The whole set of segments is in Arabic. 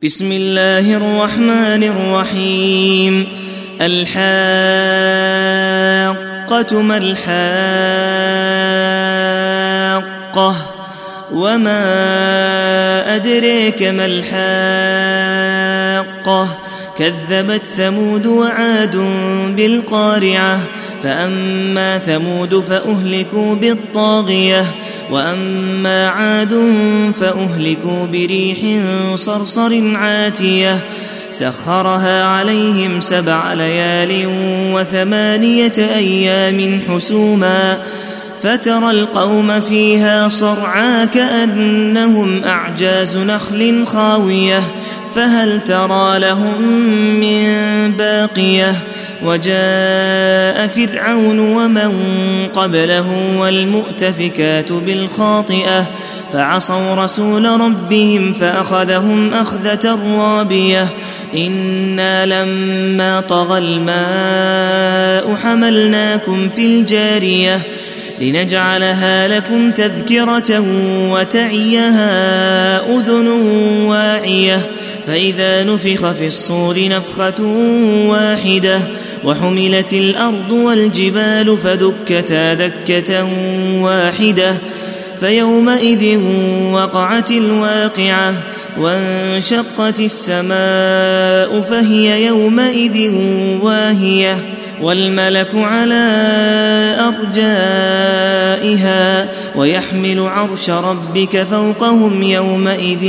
بسم الله الرحمن الرحيم. الحاقة ما الحاقة وما أدريك ما الحاقة كذبت ثمود وعاد بالقارعة فأما ثمود فأهلكوا بالطاغية وأما عاد فأهلكوا بريح صرصر عاتية سخرها عليهم 7 ليال و8 أيام حسوما فترى القوم فيها صرعى كأنهم أعجاز نخل خاوية فهل ترى لهم من باقية وجاء فرعون ومن قبله والمؤتفكات بالخاطئة فعصوا رسول ربهم فأخذهم أخذة رابية إنا لما طغى الماء حملناكم في الجارية لنجعلها لكم تذكرة وتعيها أذن واعية فإذا نفخ في الصور نفخة واحدة وحملت الأرض والجبال فدكتا دكة واحدة فيومئذ وقعت الواقعة وانشقت السماء فهي يومئذ واهية والملك على أرجائها ويحمل عرش ربك فوقهم يومئذ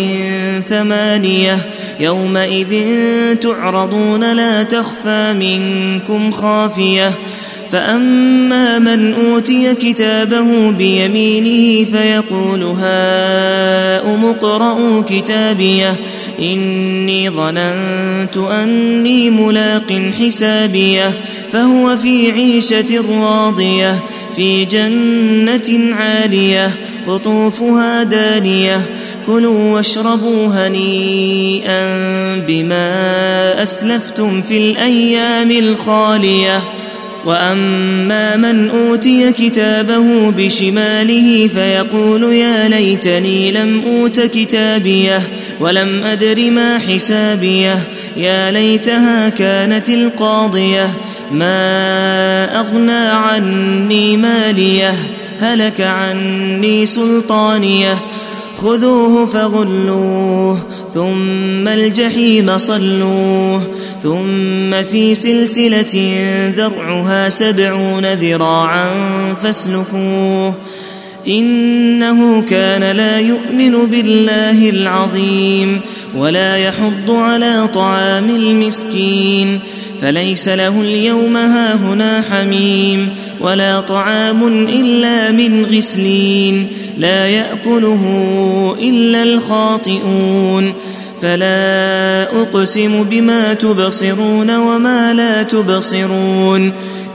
8 يومئذ تعرضون لا تخفى منكم خافية فأما من أوتي كتابه بيمينه فيقول هاؤم اقرءوا كتابيه إني ظننت أني ملاق حسابيه فهو في عيشة راضية في جنة عالية قطوفها دانية كلوا واشربوا هنيئا بما أسلفتم في الأيام الخالية وأما من أوتي كتابه بشماله فيقول يا ليتني لم أوت كتابيه ولم أدر ما حسابيه يا ليتها كانت القاضية ما أغنى عني ماليه هلك عني سلطانيه خذوه فغلوه ثم الجحيم صلوه ثم في سلسلة ذرعها 70 ذراعا فاسلكوه إنه كان لا يؤمن بالله العظيم ولا يحض على طعام المسكين فليس له اليوم هاهنا حميم ولا طعام إلا من غسلين لا يأكله إلا الخاطئون فلا أقسم بما تبصرون وما لا تبصرون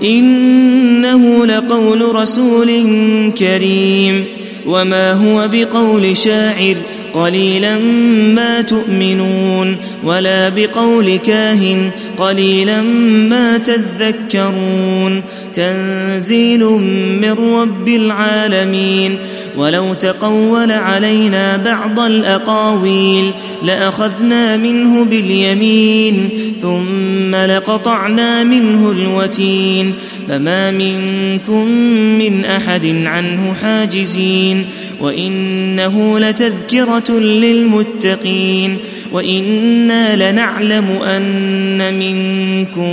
إنه لقول رسول كريم وما هو بقول شاعر قليلا ما تؤمنون ولا بقول كاهن قليلا ما تذكرون تنزيل من رب العالمين ولو تقول علينا بعض الأقاويل لأخذنا منه باليمين ثم لقطعنا منه الوتين فما منكم من أحد عنه حاجزين وإنه لتذكرة للمتقين وإنا لنعلم أن منكم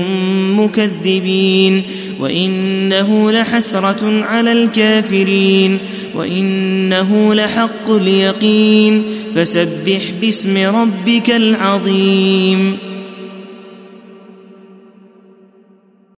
مكذبين وإنه لحسرة على الكافرين وإنه لحق اليقين فسبح باسم ربك العظيم.